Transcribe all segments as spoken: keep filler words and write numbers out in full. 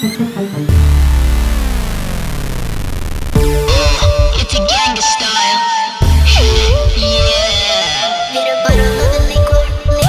It's a gangsta style. Yeah. Little bottle of the liquor.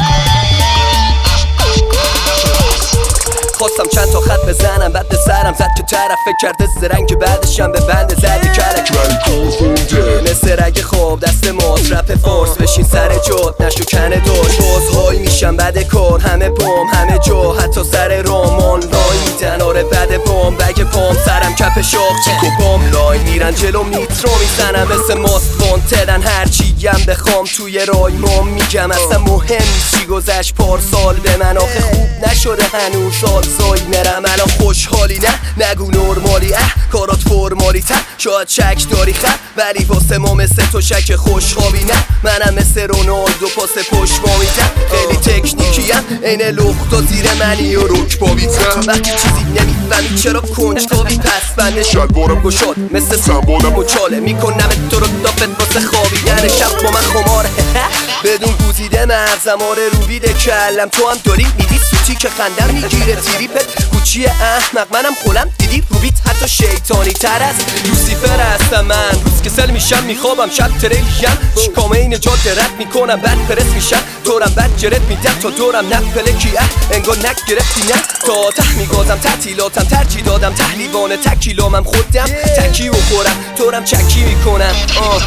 خواستم چند تا خط بزنم بعد به سرم زد که طرف فکر کرده زرنگ بعدشم به بند زدی کلک مثل رگ خواب دست ماست رپ فارس بشین سر جات نشو کنه داشت بازهایی میشم بعد کار همه بام همه جا حتی سر رامان لای میدن آره بعد بام بگ پام سرم کپ شاخ چیک و بام لای میرن جلو میترو میزنم مثل ماست وانتدن هرچی گم بخوام توی رای مام میگم اصلا مهم نیست چی گذشت پارسال به من آخه خوب نشده هنوز سال زایی نرم الان خوشحالی نه نگو نرمالی اه کارات فرمالی ته شاید شک داری خب ولی واسه ما مثل تو شک خوشخوابی نه منم مثل رونالدو پاس پشت ما میدم خیلی تکنیکیم عین لخت و زیر منی و رک بابیتم وقتی چیزی نمیفهمی چرا کنجکاوی پس بنده شلوارم گشاد مثل سنبالم و چاله میکنم تو رو دافت واسه خوابیدن شب با من خماره بدون گوزیده مغزم آره رویده کلم تو هم داری میدی سوتی که خندم میگیره تریپت کوچی احمق منم خولم دیدی روبیت حتی شیطانی تر از لوسیفر هستم من روز که سل میشم میخوابم شب ترکیم شکامه این جاده رد میکنم بعد پرس میشم دورم بعد جرت میدم تا دورم نپلکی اه انگار نگرفتی نه تا ته میگازم تعطیلاتم ترجیح دادم تحلیوان تکیلامم خودم تکی و خورم دورم چکی میکنم آه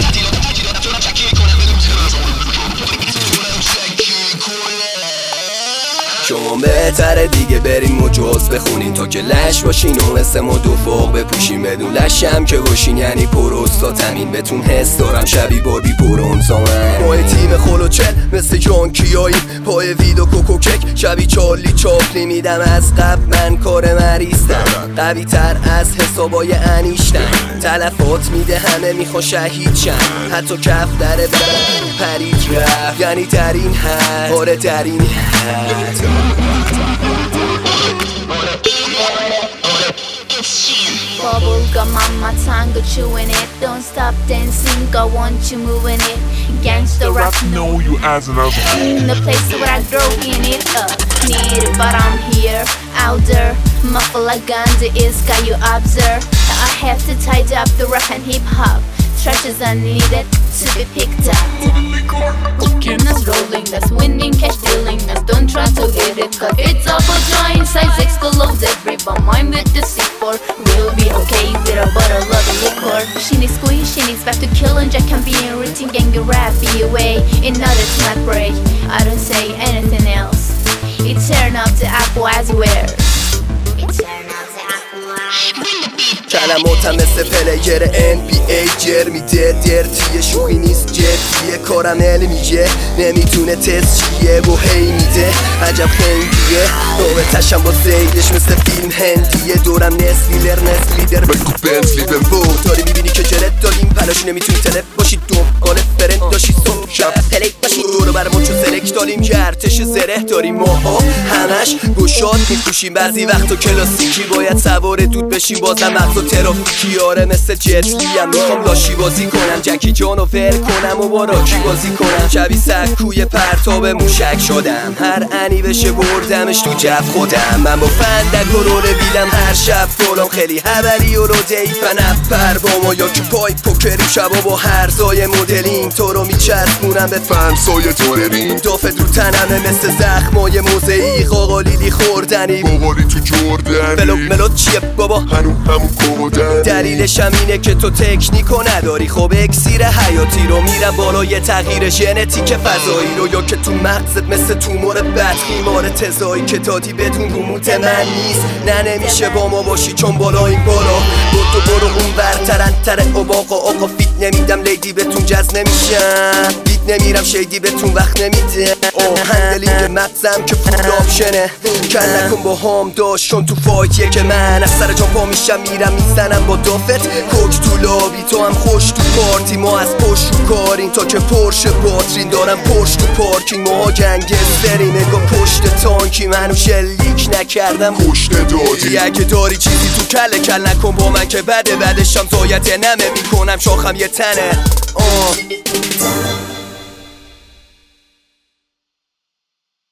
شما بهتره دیگه بریم مجاز بخونین تا که لش باشین و مثل ما دو فوق بپوشین بدون لشم که باشین یعنی پروستا تمین بهتون حس دارم شبی بابی پرونزا من ماه تیم خلوچل مثل جانکیاییم پای ویدو کوکو کک شبی چالی چاپلی میدم از قبل من کار مریستم قوی تر از حسابای انیشتن تلفات میده همه میخوا شهید شن حتی کف دره پرید رفت یعنی در این حد آره در این حد Bubblegum on my tongue, go chewing it. Don't stop dancing, go on you moving it. Gangsta rap, know you as an asshole. in the place where I grow in it up. Need it, but I'm here, out there. Muffle like gun, the is got you observe. I have to tie up the rap and hip hop. Treasures are needed to be picked up. Cooking us, rolling us, winning, cash dealing us. Don't try to hit it, cause it's all for giant size explosive. But mine with the C four, we'll be okay with a bottle of liquor. She needs squeeze, she needs back to kill and Jack can be in written gang rap be away. In order to not break, I don't say anything else. It turn up the apple as it wears. It turn up the apple as کلماتم مثل پلیر ان بی ای جر میده درتیه شوخی نیست جدیه کارمل میگه نمیتونه تست چیه و هی میده عجب خنگیه رابطشم با زیدش مثل فیلم هندیه دورم نسلیلر نسلیدر بگو بنتلی به بود داری میبینی که جلت داریم پلاش نمیتونی تلف باشی دوم قالب فرند داشی صبح شب تلک باشی دورو برمون چون سلک داریم که ارتش زره داریم ماها همش گشاد میپوشیم بعضی وقتا کلاسیکی باید سوار دود بشیم بازم مغز و ترافیکی آره مثل جتلی هم میخوام لاشی بازی کنم جکی جانو ول کنم و با راکی بازی کنم شبی سکوی پرتاب موشک شدم هر انی بشه بردمش تو جف خودم من با فندک و روله بیدم هر شب دولم خیلی هبلی و رو دیفن اپر با ما یا که پای پوکریم شبا با هرزای مدلیم تو رو میچسبونم به فنسای تورریم دافت رو تنمه مثل زخمای موزهی قاقالیلی خوردنی باباری تو جردنی بلوک ملوک چیه بابا هنو همون کودنی دلیلش هم اینه که تو تکنیکو نداری خب اکسیر حیاتی رو میرم بالای تغییر ژنتیک فضایی رو یا که تو مغزت مثل تومور بدخیمار تزایی که دادی بدون روموت من نیست نه نمیشه با ما باشی چون بالا این بالا بود و برو اون برترن تره اوباقا آقا فیت نمیدم لیدی بهتون جز نمیشم بیت نمیرم شیدی بهتون وقت نمیده آه هندلینگ مغزم که فول آپشنه کل نکن با هم داشت چون تو فایتیه که من از سر جان پا میشم میرم میزنم با دافت کوک تو لابی تو هم خوش تو پارتی ما از پشت رو کاریم تا که پرش باترین دارم پشت تو پارکینگ ماها گنگستریم نگاه پشت تانکی منو شلیک نکردم پشت دادی اگه داری چیزی تو کله کل نکن با من که بده بعدشم زایت نمه میکنم شاخم یه تنه آه